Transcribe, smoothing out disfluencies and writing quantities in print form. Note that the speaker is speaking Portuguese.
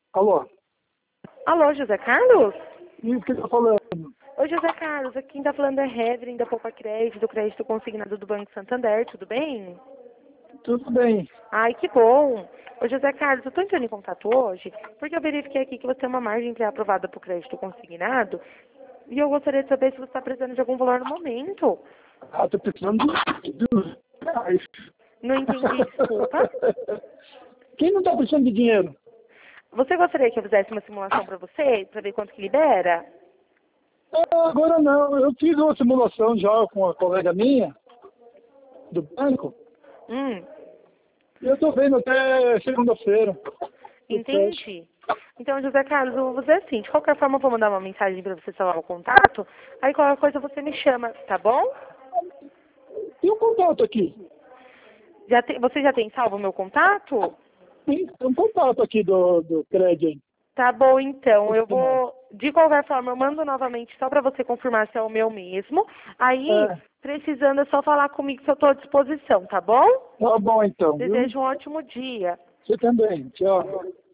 Alô? Alô, José Carlos? Isso que eu tô falando. Oi, José Carlos. Aqui quem tá falando é Heverin, da Poupa Crédito, do crédito consignado do Banco Santander. Tudo bem? Tudo bem. Ai, que bom. Ô, José Carlos, eu tô entrando em contato hoje porque eu verifiquei aqui que você tem uma margem pré-aprovada para o crédito consignado e eu gostaria de saber se você está precisando de algum valor no momento. Ah, tô precisando de reais. Não entendi, desculpa. Quem não tá precisando de dinheiro? Você gostaria que eu fizesse uma simulação para você, para ver quanto que libera? Ah, agora não. Eu fiz uma simulação já com uma colega minha, do banco, Hum, e eu tô vendo até segunda-feira. o teste. entendi. Então, José Carlos, eu vou fazer assim. De qualquer forma, eu vou mandar uma mensagem para você salvar o contato. Aí, qualquer coisa, você me chama, tá bom? Tem um contato aqui. Você já tem salvo o meu contato? Tem um contato aqui do crédito. Tá bom, então. Eu vou... De qualquer forma, eu mando novamente só para você confirmar se é o meu mesmo. Aí, É, precisando, é só falar comigo que eu estou à disposição, tá bom? tá bom então, viu? Desejo um ótimo dia. Você também. Tchau.